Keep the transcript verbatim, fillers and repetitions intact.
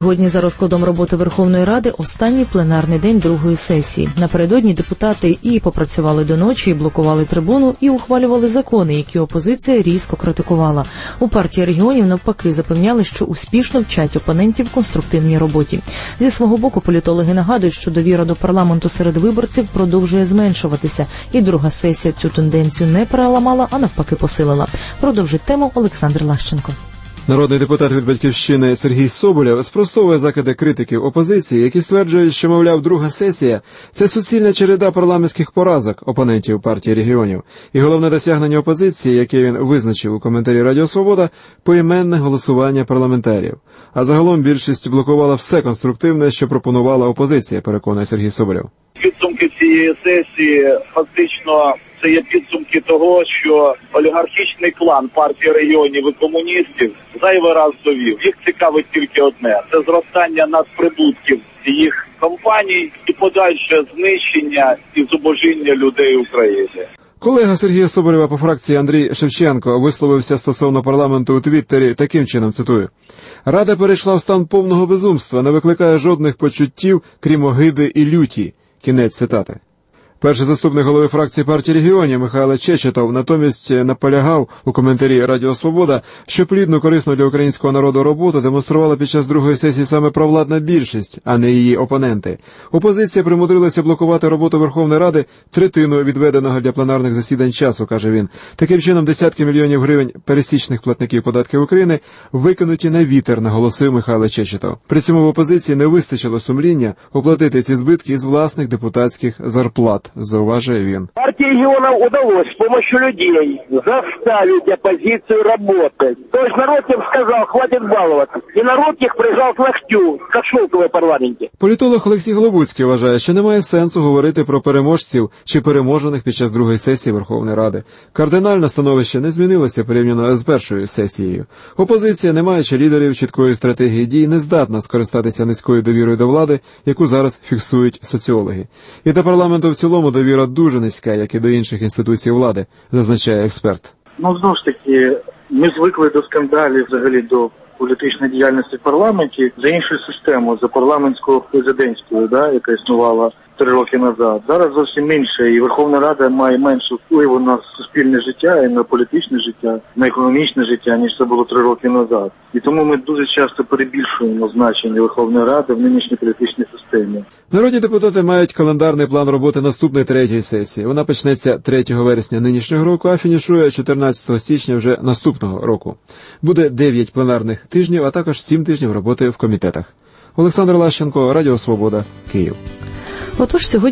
Сьогодні за розкладом роботи Верховної Ради останній пленарний день другої сесії. Напередодні депутати і попрацювали до ночі, і блокували трибуну, і ухвалювали закони, які опозиція різко критикувала. У партії регіонів навпаки запевняли, що успішно вчать опонентів конструктивній роботі. Зі свого боку політологи нагадують, що довіра до парламенту серед виборців продовжує зменшуватися. І друга сесія цю тенденцію не переламала, а навпаки посилила. Продовжить тему Олександр Лащенко. Народний депутат від «Батьківщини» Сергій Соболєв спростовує закиди критиків опозиції, які стверджують, що, мовляв, друга сесія – це суцільна череда парламентських поразок опонентів партії регіонів. І головне досягнення опозиції, яке він визначив у коментарі «Радіо Свобода» – поіменне голосування парламентарів. А загалом більшість блокувала все конструктивне, що пропонувала опозиція, переконує Сергій Соболєв. Підсумки цієї сесії фактично це є підсумки того, що олігархічний клан партії регіонів і комуністів зайвий раз довів. Їх цікавить тільки одне – це зростання надприбутків їх компаній і подальше знищення і зубожіння людей України. Колега Сергія Соболєва по фракції Андрій Шевченко висловився стосовно парламенту у Твіттері таким чином, цитую: «Рада перейшла в стан повного безумства, не викликає жодних почуттів, крім огиди і люті». Кінець цитати. Перший заступник голови фракції партії регіонів Михайло Чечетов натомість наполягав у коментарі «Радіо Свобода», що плідну, корисну для українського народу роботу демонструвала під час другої сесії саме провладна більшість, а не її опоненти. Опозиція примудрилася блокувати роботу Верховної Ради третину відведеного для пленарних засідань часу, каже він. Таким чином, десятки мільйонів гривень пересічних платників податків України викинуті на вітер, наголосив Михайло Чечетов. При цьому в опозиції не вистачило сумління оплатити ці збитки із власних депутатських зарплат, зауважує він. Партии регионов удалось с помощью людей заставить оппозицию работать. То есть народ им сказал, хватит баловаться. И народ их прижал к локтю, как шелковой парламенте. Політолог Олексій Голобуцький вважає, що немає сенсу говорити про переможців чи переможених під час другої сесії Верховної Ради. Кардинальне становище не змінилося порівняно з першою сесією. Опозиція, не маючи лідерів, чіткої стратегії дій, не здатна скористатися низькою довірою до влади, яку зараз фіксують соціологи. І до парламенту в цілому довіра дуже низька, як і до інших інституцій влади, зазначає експерт. Ну, знову ж таки, ми звикли до скандалів, взагалі, до політичної діяльності в парламенті за іншу систему, за парламентсько-президентською, да, яка існувала три роки назад. Зараз зовсім інше, і Верховна Рада має менше впливу на суспільне життя, і на політичне життя, на економічне життя, ніж це було три роки назад. І тому ми дуже часто перебільшуємо значення Верховної Ради в нинішній політичній системі. Народні депутати мають календарний план роботи наступної третьої сесії. Вона почнеться третього вересня нинішнього року, а фінішує чотирнадцятого січня вже наступного року. Буде дев'ять пленарних тижнів, а також сім тижнів роботи в комітетах. Олександр Лащенко, Радіо Свобода, Київ. Отож, сьогодні